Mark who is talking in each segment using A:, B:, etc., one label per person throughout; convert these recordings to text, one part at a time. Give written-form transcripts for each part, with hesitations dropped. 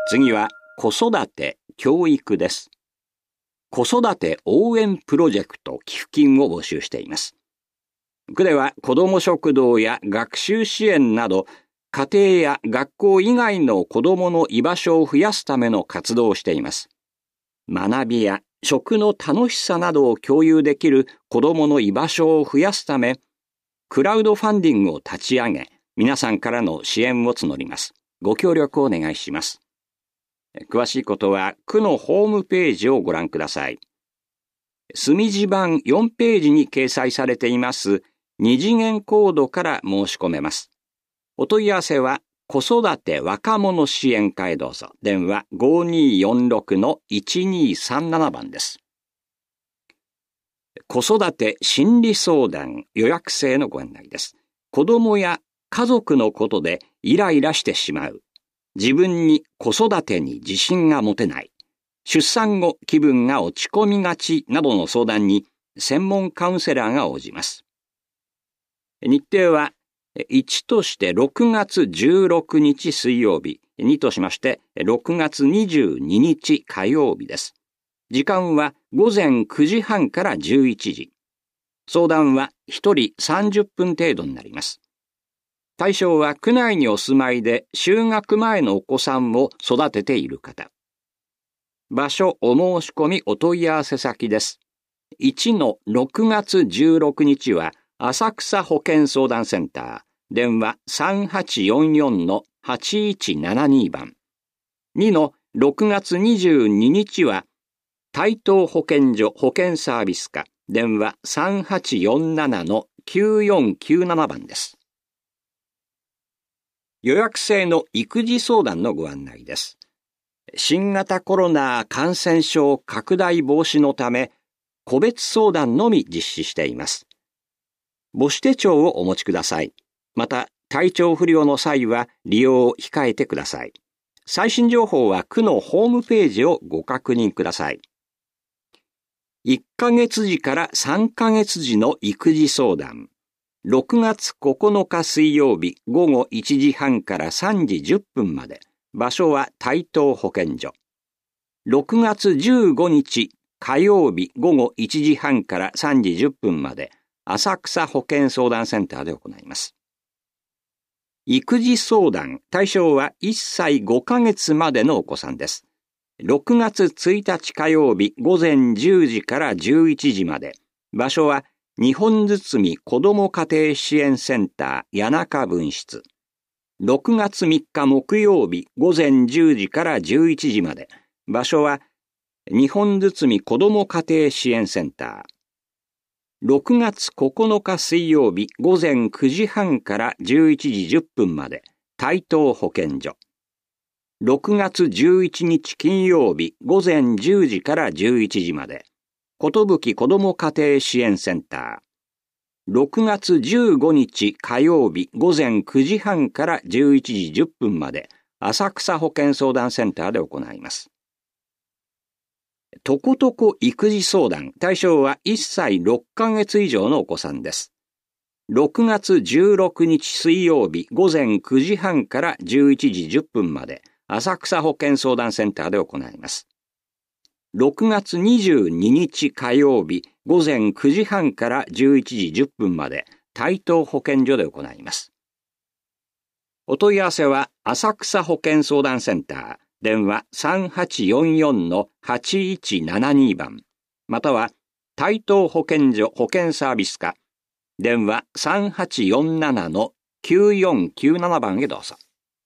A: 次は子育て、教育です。子育て応援プロジェクト寄付金を募集しています。区では子ども食堂や学習支援など、家庭や学校以外の子どもの居場所を増やすための活動をしています。学びや食の楽しさなどを共有できる子どもの居場所を増やすため、クラウドファンディングを立ち上げ、皆さんからの支援を募ります。ご協力をお願いします。詳しいことは区のホームページをご覧ください。墨字版4ページに掲載されています二次元コードから申し込めます。お問い合わせは子育て若者支援課へどうぞ。電話 5246-1237 番です。子育て心理相談予約制のご案内です。子供や家族のことでイライラしてしまう。自分に子育てに自信が持てない。出産後気分が落ち込みがちなどの相談に専門カウンセラーが応じます。日程は1として6月16日水曜日、2としまして6月22日火曜日です。時間は午前9時半から11時。相談は1人30分程度になります。対象は区内にお住まいで就学前のお子さんを育てている方。場所、お申し込み、お問い合わせ先です。1の6月16日は浅草保健相談センター。電話 3844-8172 番。2の6月22日は台東保健所保健サービス課。電話 3847-9497 番です。予約制の育児相談のご案内です。新型コロナ感染症拡大防止のため、個別相談のみ実施しています。母子手帳をお持ちください。また、体調不良の際は利用を控えてください。最新情報は区のホームページをご確認ください。1ヶ月時から3ヶ月時の育児相談。6月9日水曜日午後1時半から3時10分まで。場所は台東保健所。6月15日火曜日午後1時半から3時10分まで。浅草保健相談センターで行います。育児相談。対象は1歳5ヶ月までのお子さんです。6月1日火曜日午前10時から11時まで。場所は日本堤子ども家庭支援センター谷中分室。6月3日木曜日午前10時から11時まで。場所は日本堤子ども家庭支援センター。6月9日水曜日午前9時半から11時10分まで。台東保健所。6月11日金曜日午前10時から11時まで。寿子ども家庭支援センター。6月15日火曜日午前9時半から11時10分まで。浅草保健相談センターで行います。とことこ育児相談。対象は1歳6ヶ月以上のお子さんです。6月16日水曜日午前9時半から11時10分まで。浅草保健相談センターで行います。6月22日火曜日午前9時半から11時10分まで台東保健所で行います。お問い合わせは浅草保健相談センター。電話 3844-8172 番。または台東保健所保健サービス課。電話 3847-9497 番へどうぞ。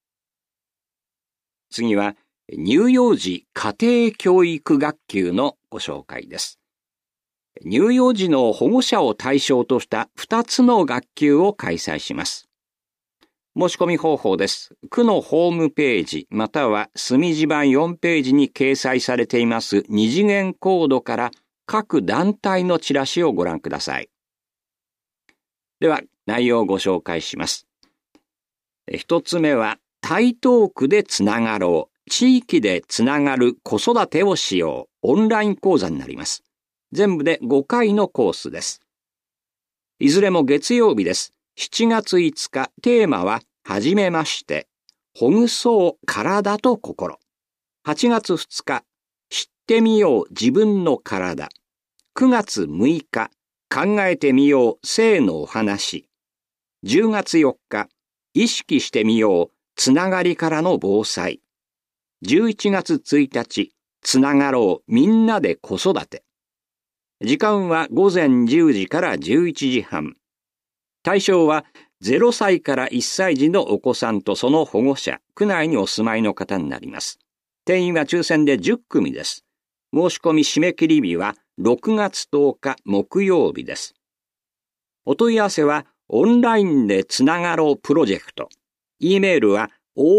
A: 次は乳幼児家庭教育学級のご紹介です。乳幼児の保護者を対象とした2つの学級を開催します。申し込み方法です。区のホームページまたは墨字版4ページに掲載されています二次元コードから各団体のチラシをご覧ください。では内容をご紹介します。一つ目は台東区でつながろう。地域でつながる子育てをしよう。オンライン講座になります。全部で5回のコースです。いずれも月曜日です。7月5日、テーマは、はじめまして、ほぐそう体と心。 8月2日、知ってみよう自分の体。9月6日、考えてみよう性のお話。10月4日、意識してみようつながりからの防災。11月1日、つながろうみんなで子育て。時間は午前10時から11時半。対象は0歳から1歳児のお子さんとその保護者、区内にお住まいの方になります。定員は抽選で10組です。申し込み締め切り日は6月10日木曜日です。お問い合わせはオンラインでつながろうプロジェクト。E メールは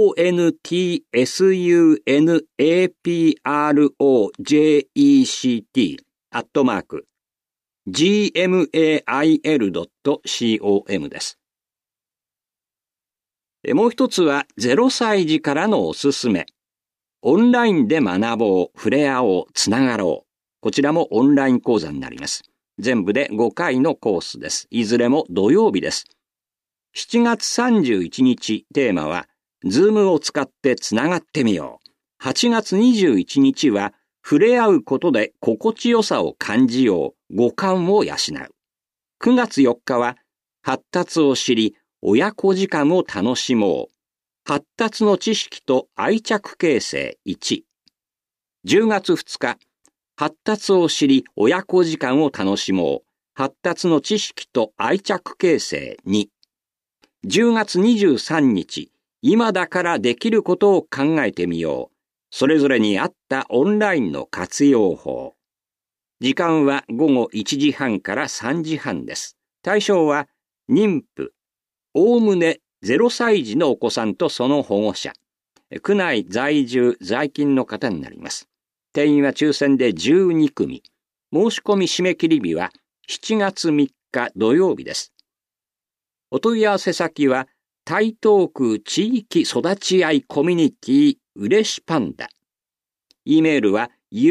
A: ontsuproject@gmail.com です。もう一つは0歳児からのおすすめ。オンラインで学ぼう、触れ合おう、つながろう。こちらもオンライン講座になります。全部で5回のコースです。いずれも土曜日です。7月31日テーマは、ズームを使ってつながってみよう。8月21日は、触れ合うことで心地よさを感じよう、五感を養う。9月4日は、発達を知り、親子時間を楽しもう。発達の知識と愛着形成1。10月2日、発達を知り、親子時間を楽しもう。発達の知識と愛着形成2。10月23日、今だからできることを考えてみよう。それぞれに合ったオンラインの活用法。時間は午後1時半から3時半です。対象は妊婦、おおむね0歳児のお子さんとその保護者、区内在住在勤の方になります。定員は抽選で12組。申し込み締め切り日は7月3日土曜日です。お問い合わせ先は台東区地域育ち合いコミュニティうれしパンダ。E メールは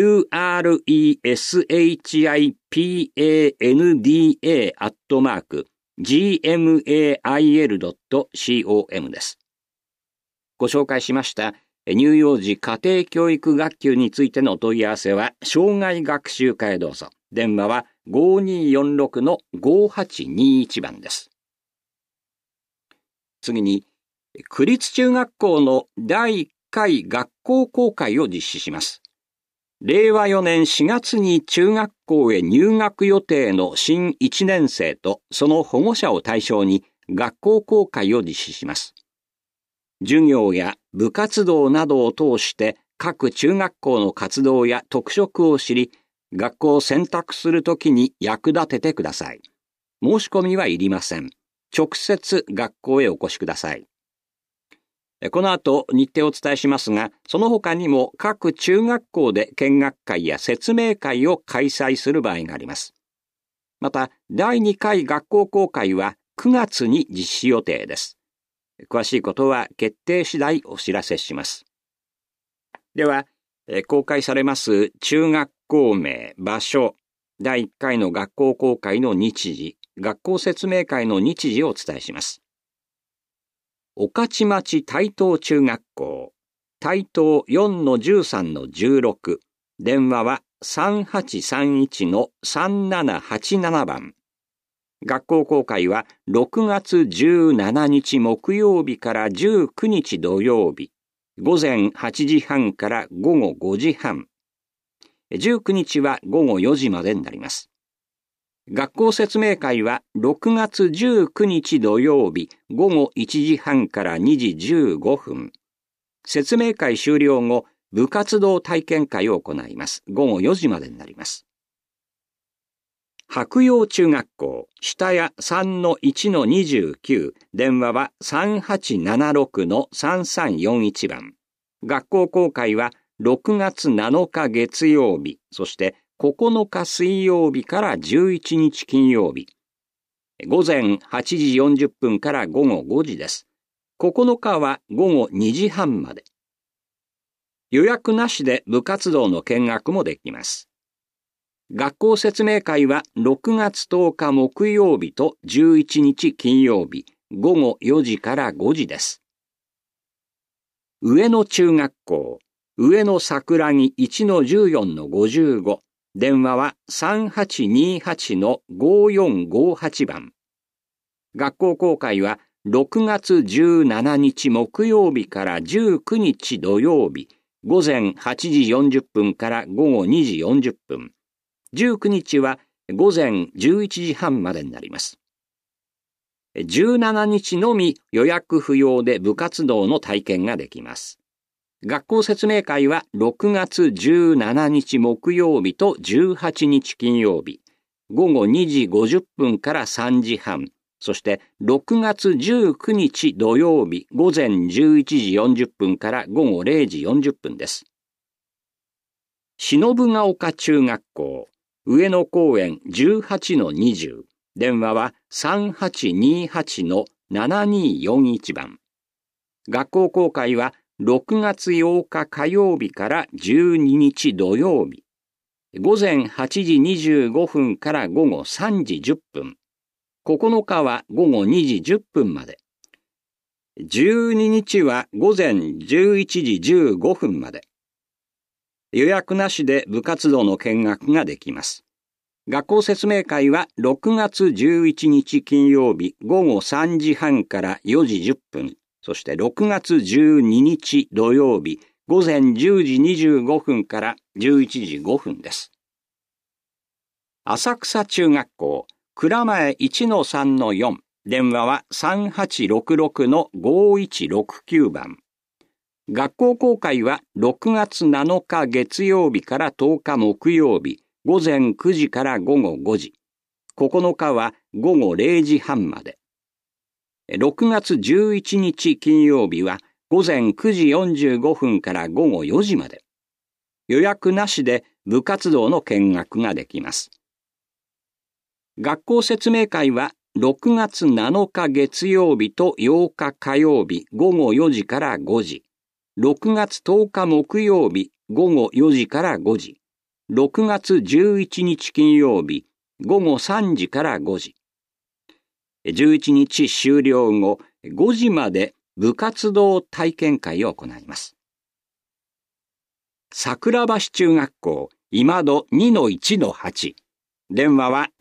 A: ureshipanda@gmail.com です。ご紹介しました乳幼児家庭教育学級についてのお問い合わせは障害学習課へどうぞ。電話は 5246-5821 番です。次に、区立中学校の第1回学校公開を実施します。令和4年4月に中学校へ入学予定の新1年生とその保護者を対象に学校公開を実施します。授業や部活動などを通して各中学校の活動や特色を知り、学校を選択するときに役立ててください。申し込みはいりません。直接学校へお越しください。この後日程をお伝えしますが、その他にも各中学校で見学会や説明会を開催する場合があります。また、第2回学校公開は9月に実施予定です。詳しいことは決定次第お知らせします。では、公開されます中学校名、場所、第1回の学校公開の日時、学校説明会の日時をお伝えします。御徒町台東中学校、台東 4-13-16、電話は 3831-3787 番。学校公開は6月17日木曜日から19日土曜日、午前8時半から午後5時半。19日は午後4時までになります。学校説明会は6月19日土曜日午後1時半から2時15分。説明会終了後、部活動体験会を行います。午後4時までになります。白楊中学校、下谷 3-1-29、電話は 3876-3341 番。学校公開は6月7日月曜日、そして9日水曜日から11日金曜日。午前8時40分から午後5時です。9日は午後2時半まで。予約なしで部活動の見学もできます。学校説明会は6月10日木曜日と11日金曜日、午後4時から5時です。上野中学校、 上野桜木 1-14-55、電話は 3828-5458 番。学校公開は6月17日木曜日から19日土曜日、午前8時40分から午後2時40分。19日は午前11時半までになります。17日のみ予約不要で部活動の体験ができます。学校説明会は6月17日木曜日と18日金曜日、午後2時50分から3時半、そして6月19日土曜日午前11時40分から午後0時40分です。忍ヶ丘中学校、上野公園 18-20、電話は 3828-7241 番。学校公開は6月8日火曜日から12日土曜日、午前8時25分から午後3時10分、9日は午後2時10分まで、12日は午前11時15分まで。予約なしで部活動の見学ができます。学校説明会は6月11日金曜日午後3時半から4時10分、そして6月12日土曜日午前10時25分から11時5分です。浅草中学校、蔵前 1-3-4、電話は 3866-5169 番。学校公開は6月7日月曜日から10日木曜日、午前9時から午後5時、9日は午後0時半まで。6月11日金曜日は午前9時45分から午後4時まで。予約なしで部活動の見学ができます。学校説明会は6月7日月曜日と8日火曜日午後4時から5時、6月10日木曜日午後4時から5時、6月11日金曜日午後3時から5時。11日終了後5時まで部活動体験会を行います。桜橋中学校、今戸 2-1-8、電話は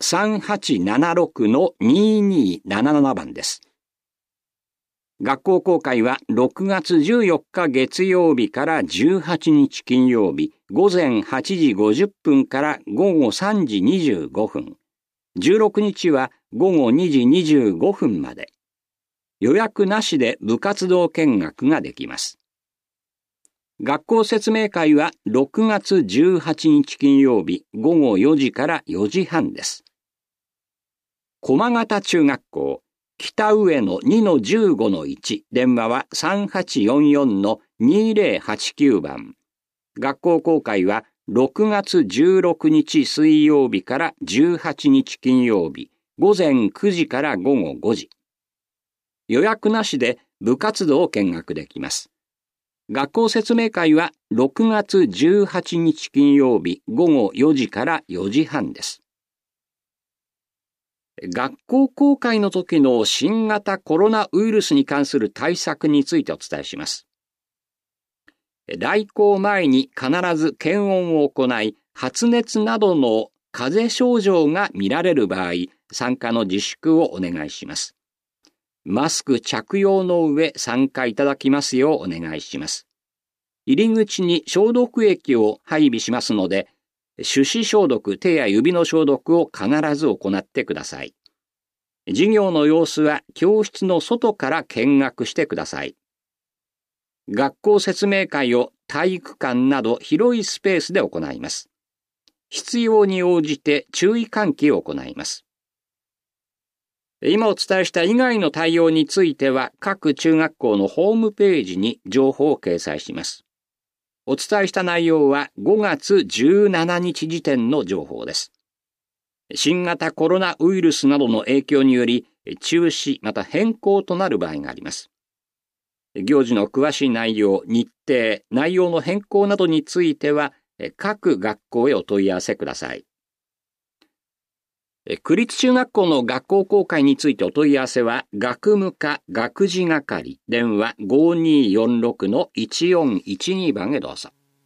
A: 3876-2277 番です。学校公開は6月14日月曜日から18日金曜日午前8時50分から午後3時25分。16日は午後2時25分まで。予約なしで部活動見学ができます。学校説明会は6月18日金曜日午後4時から4時半です。駒形中学校、北上野 2-15-1、電話は 3844-2089 番。学校公開は6月16日水曜日から18日金曜日、午前9時から午後5時。予約なしで部活動を見学できます。学校説明会は6月18日金曜日午後4時から4時半です。学校公開の時の新型コロナウイルスに関する対策についてお伝えします。来校前に必ず検温を行い、発熱などの風邪症状が見られる場合、参加の自粛をお願いします。マスク着用の上参加いただきますようお願いします。入り口に消毒液を配備しますので、手指消毒、手や指の消毒を必ず行ってください。授業の様子は教室の外から見学してください。学校説明会を体育館など広いスペースで行います。必要に応じて注意喚起を行います。今お伝えした以外の対応については各中学校のホームページに情報を掲載します。お伝えした内容は5月17日時点の情報です。新型コロナウイルスなどの影響により中止また変更となる場合があります。行事の詳しい内容、日程、内容の変更などについては各学校へお問い合わせください。区立中学校の学校公開についてお問い合わせは学務課学事係電話 5246-1412 番へどうぞ。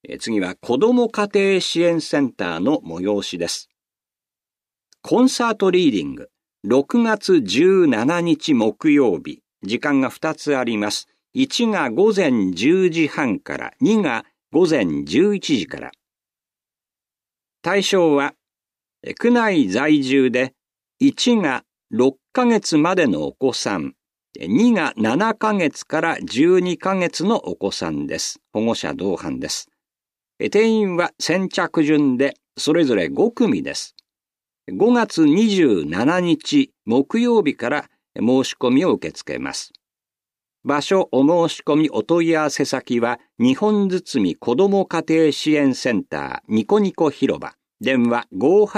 A: 次は子ども家庭支援センターの催しです。コンサートリーディング、6月17日木曜日、時間が2つあります。1が午前10時半から、2が午前11時から。対象は、区内在住で、1が6ヶ月までのお子さん、2が7ヶ月から12ヶ月のお子さんです。保護者同伴です。定員は先着順で、それぞれ5組です。5月27日木曜日から申し込みを受け付けます。場所、お申し込みお問い合わせ先は、日本堤子ども家庭支援センターニコニコ広場、電話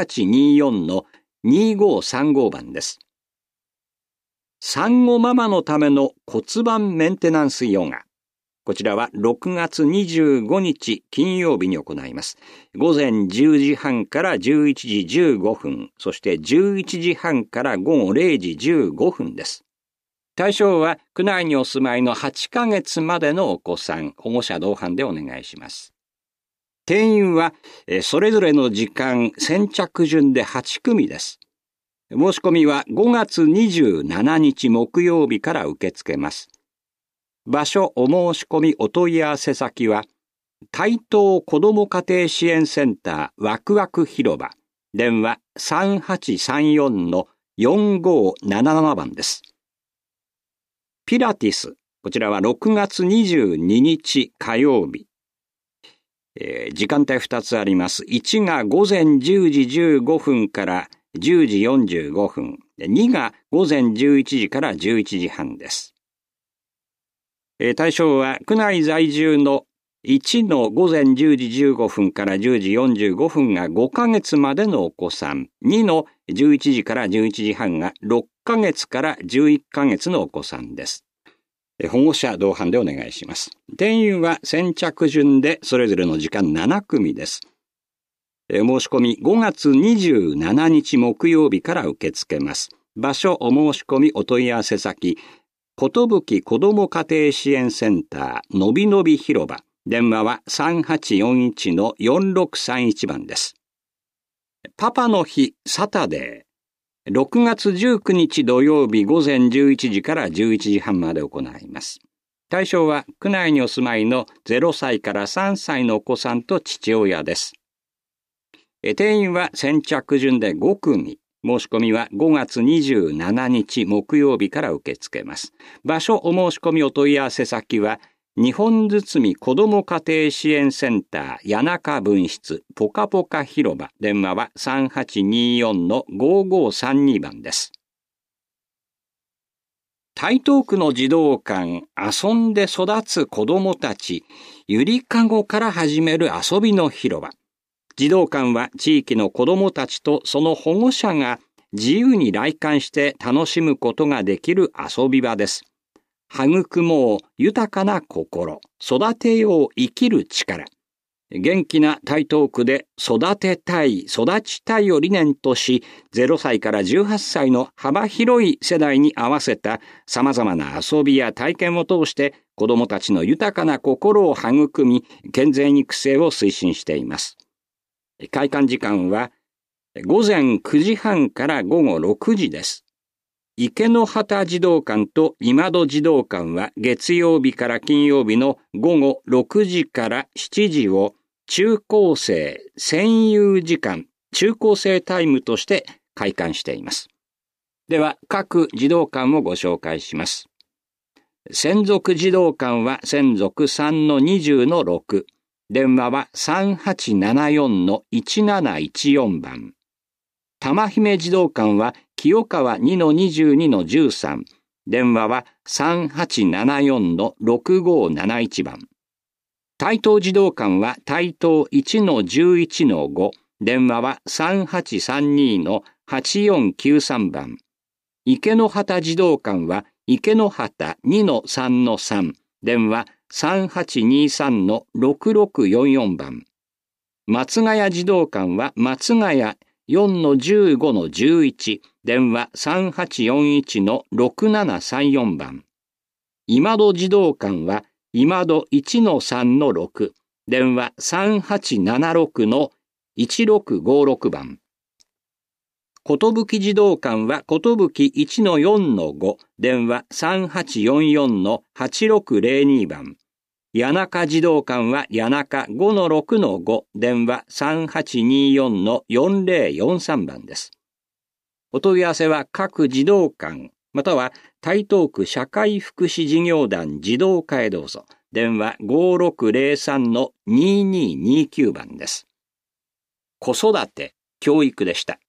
A: 5824-2535 番です。産後ママのための骨盤メンテナンスヨガ。こちらは6月25日金曜日に行います。午前10時半から11時15分、そして11時半から午後0時15分です。対象は区内にお住まいの8ヶ月までのお子さん、保護者同伴でお願いします。定員はそれぞれの時間先着順で8組です。申し込みは5月27日木曜日から受け付けます。場所、お申し込みお問い合わせ先は、台東子ども家庭支援センターわくわく広場、電話 3834-4577 番です。ピラティス、こちらは6月22日火曜日。時間帯2つあります。1が午前10時15分から10時45分、2が午前11時から11時半です。対象は区内在住の1の午前10時15分から10時45分が5ヶ月までのお子さん、2の11時から11時半が6ヶ月から11ヶ月のお子さんです。保護者同伴でお願いします。定員は先着順でそれぞれの時間7組です。申し込み5月27日木曜日から受け付けます。場所、お申し込みお問い合わせ先、ことぶき子ども家庭支援センターのびのび広場、電話は 3841-4631 番です。パパの日サタデー、6月19日土曜日午前11時から11時半まで行います。対象は区内にお住まいの0歳から3歳のお子さんと父親です。定員は先着順で5組。申し込みは5月27日木曜日から受け付けます。場所、お申し込みお問い合わせ先は、日本堤子ども家庭支援センター谷中分室ポカポカ広場、電話は 3824-5532 番です。台東区の児童館、遊んで育つ子どもたち、ゆりかごから始める遊びの広場。児童館は地域の子どもたちとその保護者が自由に来館して楽しむことができる遊び場です。育もう豊かな心、育てよう生きる力。元気な台東区で育てたい、育ちたいを理念とし、0歳から18歳の幅広い世代に合わせた様々な遊びや体験を通して子どもたちの豊かな心を育み、健全育成を推進しています。開館時間は午前9時半から午後6時です。池の端児童館と今戸児童館は月曜日から金曜日の午後6時から7時を中高生占有時間、中高生タイムとして開館しています。では各児童館をご紹介します。専属児童館は専属 3-20-6。電話は 3874-1714 番。玉姫児童館は清川 2-22-13。電話は 3874-6571 番。台東児童館は台東 1-11-5。電話は 3832-8493 番。池の端児童館は池の端 2-3-3。電話3823-6644 番。松ヶ谷児童館は松ヶ谷 4-15-11。電話 3841-6734 番。今戸児童館は今戸 1-3-6。 電話3876-1656番。ことぶき児童館はことぶき 1-4-5、電話3844-8602番。谷中児童館は谷中 5-6-5、電話3824-4043番です。お問い合わせは各児童館、または台東区社会福祉事業団児童課へどうぞ。電話5603-2229番です。子育て、教育でした。